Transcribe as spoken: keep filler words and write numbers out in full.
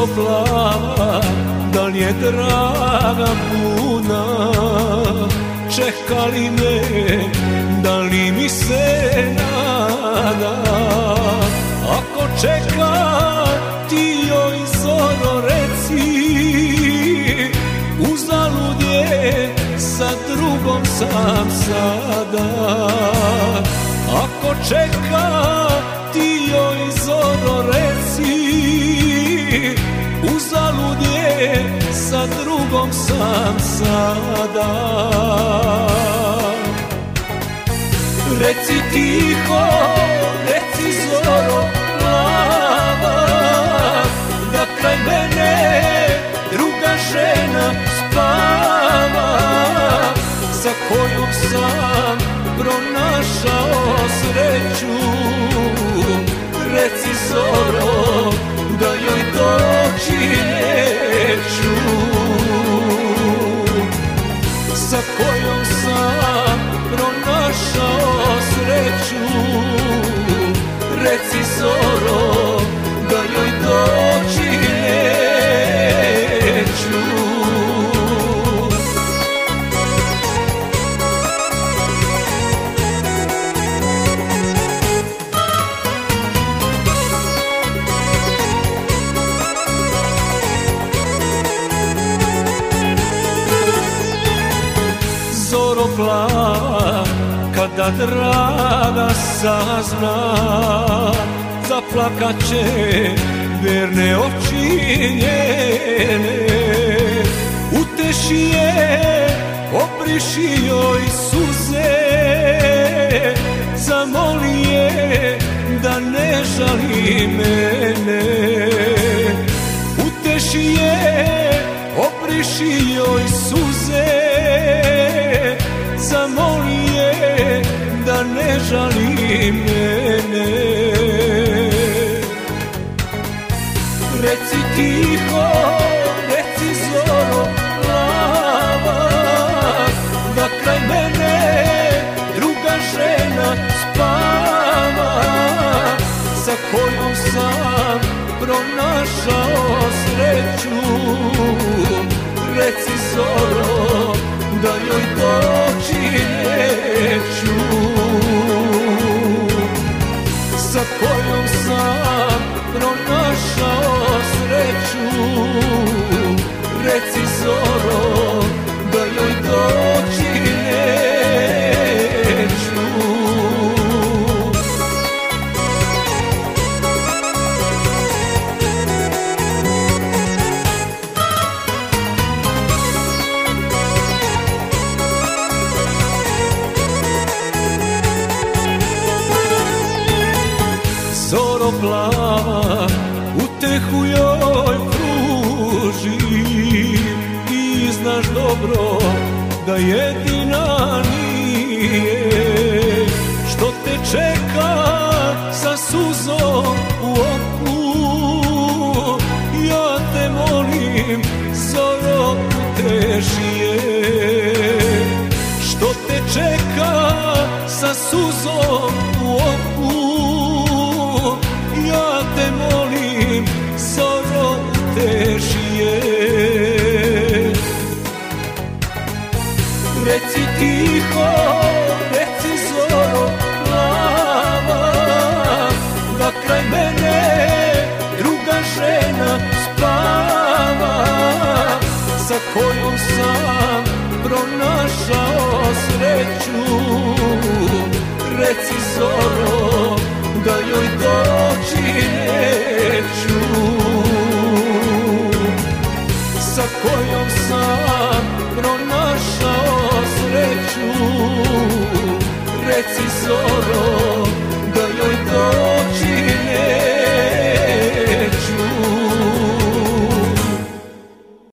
Zoro plava, da li je draga puna, čeka li me, da li mi se nada? Ako čeka, ti joj zoro reci, uzalud je, sa drugom sam sada. Ako čeka, ti joj zoro reci, uzalud je, sa drugom sam sada. Reci tiho, reci zoro plava, da kraj mene druga žena spava, sa kojom sam pronašao sreću. Reci zoro, da joj doći neću, sa kojom sam pronašao sreću. Reci zoro, da joj doći neću. Zoro plava, kada draga sazna, zaplakat će verne oči njene. Uteši je, obriši joj suze, zamoli je da ne žali mene. Uteši je, obriši joj suze, zamoli je da ne žali mene. Reci tiho, reci zoro plava, da kraj mene druga žena spava, sa kojom sam pronašao sreću. Reci zoro, da joj doći neću, sa kojom sam pronašao sreću. Reci zoro, da joj doći neću. Zoro plava, utehu joj pruži, ti znaš dobro da jedina nije, što te čeka sa suzom u oku. Ja te molim, zoro, uteši je, što te čeka sa suzom u oku. Ja te molim, zoro, uteši je. Reci tiho, reci zoro plava, da kraj mene druga žena spava, sa kojom sam pronašao sreću. Reci zoro, da joj doći neću, sa kojom sam pronašao sreću. Reci zoro, da joj doći